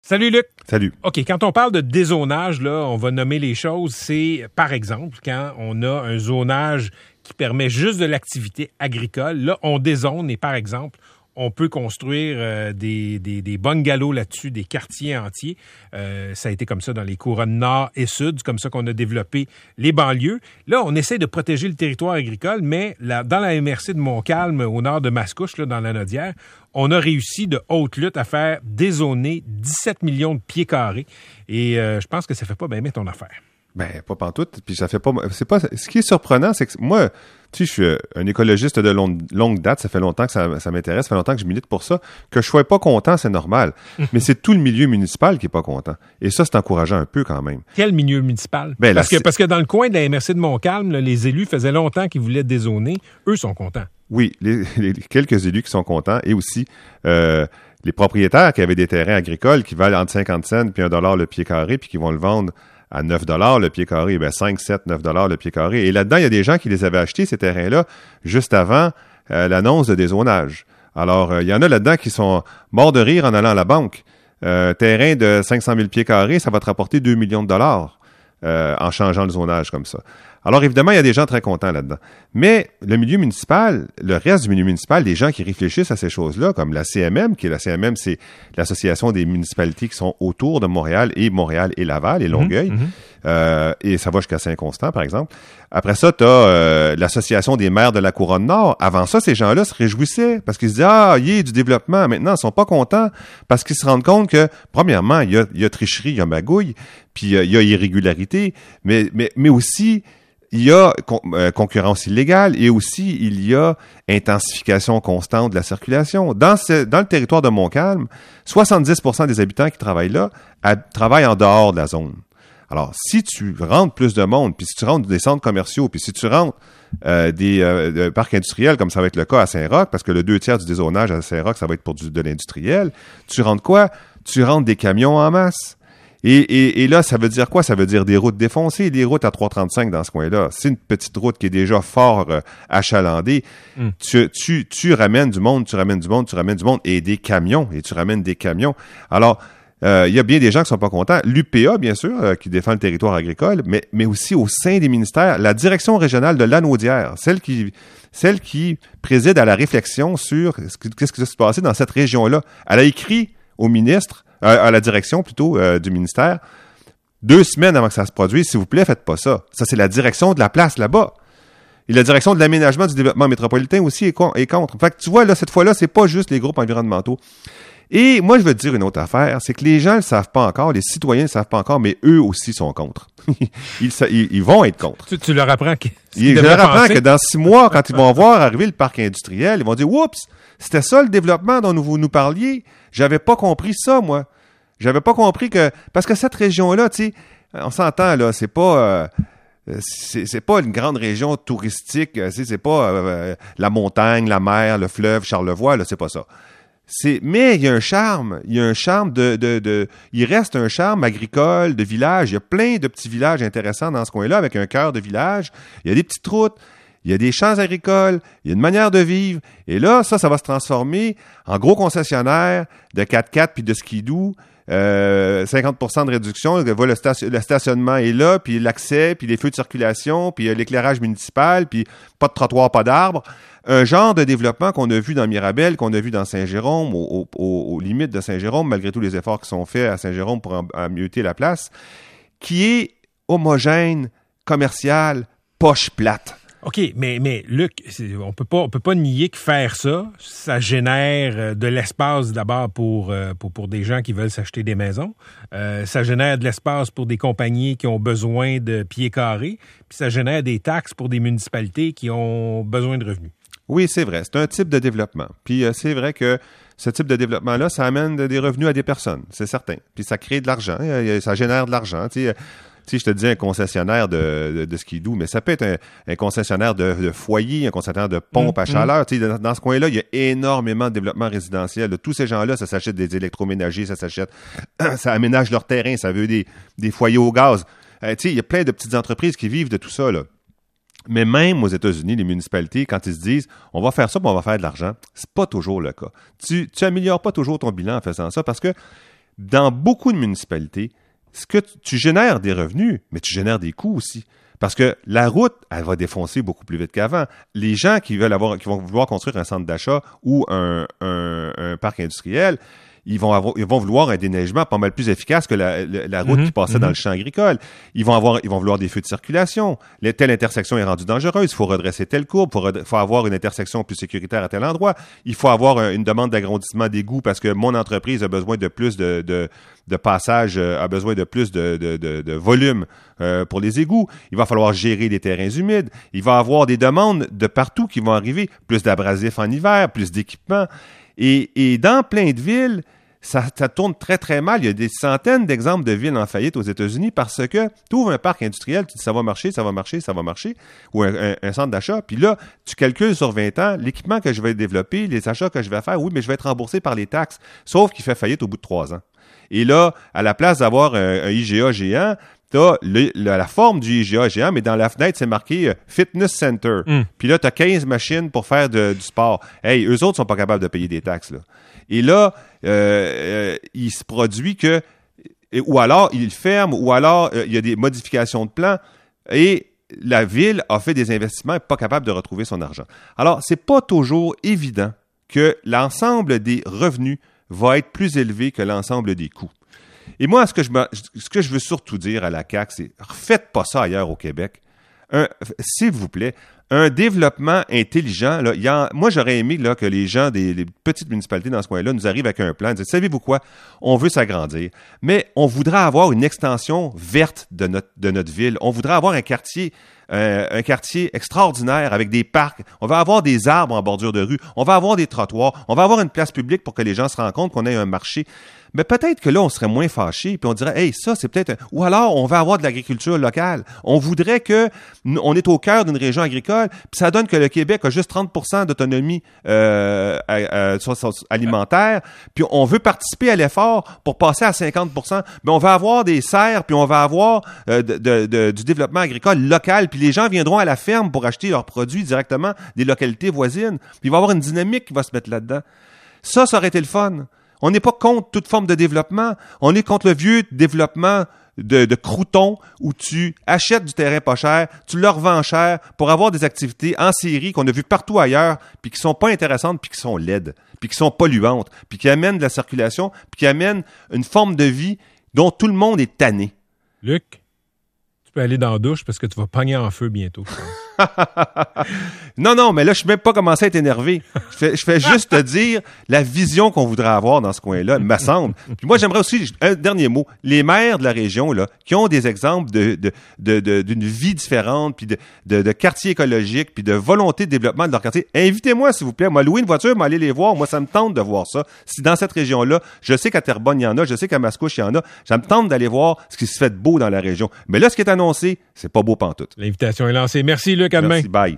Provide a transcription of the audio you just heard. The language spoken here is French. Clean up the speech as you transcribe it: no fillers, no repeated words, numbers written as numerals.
Salut Luc. Salut. OK, quand on parle de dézonage, là, on va nommer les choses. C'est, par exemple, quand on a un zonage qui permet juste de l'activité agricole, là, on dézone et, par exemple, on peut construire des bungalows là-dessus, des quartiers entiers. Ça a été comme ça dans les couronnes nord et sud, c'est comme ça qu'on a développé les banlieues. Là, on essaie de protéger le territoire agricole, mais dans la MRC de Montcalm, au nord de Mascouche, là, dans la Nodière, on a réussi de haute lutte à faire dézoner 17 millions de pieds carrés. Et je pense que ça fait pas bien ton affaire. Ben, pas pantoute. Puis ça fait pas. C'est pas. Ce qui est surprenant, c'est que moi, tu sais, je suis un écologiste de longue date. Ça fait longtemps que ça m'intéresse. Ça fait longtemps que je milite pour ça. Que je sois pas content, c'est normal. Mais c'est tout le milieu municipal qui est pas content. Et ça, c'est encourageant un peu quand même. Quel milieu municipal? Ben, parce que dans le coin de la MRC de Montcalm, là, les élus faisaient longtemps qu'ils voulaient dézoner. Eux sont contents. Oui, les quelques élus qui sont contents et aussi les propriétaires qui avaient des terrains agricoles qui valent entre 50 cents puis $1 le pied carré puis qui vont le vendre à 9 $ le pied carré, ben 5, 7, 9 $ le pied carré. Et là-dedans, il y a des gens qui les avaient achetés, ces terrains-là, juste avant l'annonce de dézonage. Alors, il y en a là-dedans qui sont morts de rire en allant à la banque. Terrain de 500 000 pieds carrés, ça va te rapporter 2 millions de dollars en changeant le zonage comme ça. Alors, évidemment, il y a des gens très contents là-dedans. Mais le milieu municipal, le reste du milieu municipal, des gens qui réfléchissent à ces choses-là, comme la CMM, c'est l'Association des municipalités qui sont autour de Montréal et Laval et Longueuil. Et ça va jusqu'à Saint-Constant, par exemple. Après ça, tu as l'Association des maires de la Couronne-Nord. Avant ça, ces gens-là se réjouissaient parce qu'ils se disaient « il y a du développement. » Maintenant, ils sont pas contents parce qu'ils se rendent compte que, premièrement, il y a tricherie, il y a magouille, puis il y a irrégularité, mais aussi il y a concurrence illégale et aussi il y a intensification constante de la circulation. Dans le territoire de Montcalm, 70% des habitants qui travaillent là travaillent en dehors de la zone. Alors, si tu rentres plus de monde, puis si tu rentres des centres commerciaux, puis si tu rentres des parcs industriels, comme ça va être le cas à Saint-Roch, parce que le 2/3 du dézonage à Saint-Roch, ça va être pour de l'industriel, tu rentres quoi? Tu rentres des camions en masse. Et là, ça veut dire quoi? Ça veut dire des routes défoncées, des routes à 3,35 dans ce coin-là. C'est une petite route qui est déjà fort achalandée. Tu ramènes du monde, et des camions, et tu ramènes des camions. Alors, il y a bien des gens qui sont pas contents. L'UPA, bien sûr, qui défend le territoire agricole, mais aussi au sein des ministères, la direction régionale de Lanaudière, celle qui préside à la réflexion sur qu'est-ce qui va se passer dans cette région-là. Elle a écrit au ministre, à la direction plutôt du ministère, 2 semaines avant que ça se produise, s'il vous plaît, faites pas ça. Ça, c'est la direction de la place là-bas. Et la direction de l'aménagement du développement métropolitain aussi est contre. Fait que tu vois, là, cette fois-là, c'est pas juste les groupes environnementaux. Et moi, je veux te dire une autre affaire, c'est que les gens ne le savent pas encore, les citoyens ne le savent pas encore, mais eux aussi sont contre. Ils vont être contre. Tu leur apprends je leur apprends que dans 6 mois, quand ils vont voir arriver le parc industriel, ils vont dire « Oups, c'était ça le développement dont vous nous parliez. J'avais pas compris ça, moi. J'avais pas compris que... » Parce que cette région-là, tu sais, on s'entend, là, c'est pas une grande région touristique, c'est pas la montagne, la mer, le fleuve, Charlevoix, là, c'est pas ça. Mais il y a un charme, il reste un charme agricole, de village. Il y a plein de petits villages intéressants dans ce coin-là, avec un cœur de village. Il y a des petites routes, il y a des champs agricoles, il y a une manière de vivre. Et là, ça va se transformer en gros concessionnaire de 4x4 puis de skidoo. 50% de réduction, le stationnement est là, puis l'accès, puis les feux de circulation, puis l'éclairage municipal, puis pas de trottoir, pas d'arbres. Un genre de développement qu'on a vu dans Mirabel, qu'on a vu dans Saint-Jérôme, aux limites de Saint-Jérôme, malgré tous les efforts qui sont faits à Saint-Jérôme pour améliorer la place, qui est homogène, commercial, poche plate. OK, mais Luc, on peut pas nier que faire ça génère de l'espace d'abord pour des gens qui veulent s'acheter des maisons. Ça génère de l'espace pour des compagnies qui ont besoin de pieds carrés. Puis ça génère des taxes pour des municipalités qui ont besoin de revenus. Oui, c'est vrai. C'est un type de développement. Puis c'est vrai que ce type de développement-là, ça amène des revenus à des personnes, c'est certain. Puis ça crée de l'argent, ça génère de l'argent. Tu sais, je te dis un concessionnaire de skidoo, mais ça peut être un concessionnaire de foyer, un concessionnaire de pompe à chaleur. Tu sais, dans ce coin-là, il y a énormément de développement résidentiel. De tous ces gens-là, ça s'achète des électroménagers, ça aménage leur terrain, ça veut des foyers au gaz. Tu sais, il y a plein de petites entreprises qui vivent de tout ça, là. Mais même aux États-Unis, les municipalités, quand ils se disent « on va faire ça, puis on va faire de l'argent », c'est pas toujours le cas. Tu améliores pas toujours ton bilan en faisant ça parce que dans beaucoup de municipalités, ce que tu génères des revenus, mais tu génères des coûts aussi. Parce que la route, elle va défoncer beaucoup plus vite qu'avant. Les gens qui vont vouloir construire un centre d'achat ou un parc industriel, ils vont vouloir un déneigement pas mal plus efficace que la route qui passait dans le champ agricole. Ils vont vouloir des feux de circulation. Telle intersection est rendue dangereuse. Il faut redresser telle courbe. Il faut avoir une intersection plus sécuritaire à tel endroit. Il faut avoir une demande d'agrandissement d'égouts parce que mon entreprise a besoin de plus de passage, a besoin de plus de volume pour les égouts. Il va falloir gérer les terrains humides. Il va y avoir des demandes de partout qui vont arriver. Plus d'abrasifs en hiver, plus d'équipements. Et dans plein de villes, ça tourne très, très mal. Il y a des centaines d'exemples de villes en faillite aux États-Unis parce que tu ouvres un parc industriel, tu dis ça va marcher, ou un centre d'achat. Puis là, tu calcules sur 20 ans l'équipement que je vais développer, les achats que je vais faire. Oui, mais je vais être remboursé par les taxes. Sauf qu'il fait faillite au bout de 3 ans. Et là, à la place d'avoir un IGA géant, t'as la forme du IGA géant, mais dans la fenêtre, c'est marqué Fitness Center. Puis là, t'as 15 machines pour faire du sport. Hey, eux autres sont pas capables de payer des taxes, là. Et là, il se produit que, ou alors, ils ferment, ou alors, il y a des modifications de plan, et la ville a fait des investissements et pas capable de retrouver son argent. Alors, c'est pas toujours évident que l'ensemble des revenus va être plus élevé que l'ensemble des coûts. Et moi, ce que je veux surtout dire à la CAQ, c'est refaites pas ça ailleurs au Québec. S'il vous plaît, un développement intelligent. Là, moi, j'aurais aimé là, que les gens des petites municipalités dans ce coin-là nous arrivent avec un plan. Disent, savez-vous quoi? On veut s'agrandir, mais on voudrait avoir une extension verte de notre ville. On voudrait avoir un quartier extraordinaire avec des parcs. On va avoir des arbres en bordure de rue. On va avoir des trottoirs. On va avoir une place publique pour que les gens se rendent compte qu'on ait un marché. Mais peut-être que là, on serait moins fâchés, puis on dirait, hey, ça, c'est peut-être... Ou alors, on va avoir de l'agriculture locale. On voudrait que on est au cœur d'une région agricole, puis ça donne que le Québec a juste 30% d'autonomie alimentaire, puis on veut participer à l'effort pour passer à 50%. Mais on va avoir des serres, puis on va avoir du développement agricole local, puis les gens viendront à la ferme pour acheter leurs produits directement des localités voisines. Puis il va y avoir une dynamique qui va se mettre là-dedans. Ça aurait été le fun. On n'est pas contre toute forme de développement. On est contre le vieux développement de croutons où tu achètes du terrain pas cher, tu le revends cher pour avoir des activités en série qu'on a vues partout ailleurs, puis qui sont pas intéressantes, puis qui sont laides, puis qui sont polluantes, puis qui amènent de la circulation, puis qui amènent une forme de vie dont tout le monde est tanné. Luc, tu peux aller dans la douche parce que tu vas pogner en feu bientôt. Non, mais là, je suis même pas commencé à être énervé. Je fais juste te dire la vision qu'on voudrait avoir dans ce coin-là, me semble. Puis moi, j'aimerais aussi, un dernier mot, les maires de la région, là, qui ont des exemples d'une vie différente, puis de quartiers écologiques, puis de volonté de développement de leur quartier. Invitez-moi, s'il vous plaît. Moi, louer une voiture, m'aller les voir. Moi, ça me tente de voir ça. Si dans cette région-là, je sais qu'à Terrebonne, il y en a, je sais qu'à Mascouche, il y en a, ça me tente d'aller voir ce qui se fait de beau dans la région. Mais là, ce qui est annoncé, c'est pas beau pantoute. L'invitation est lancée. Merci, Luc. À demain. Merci, bye.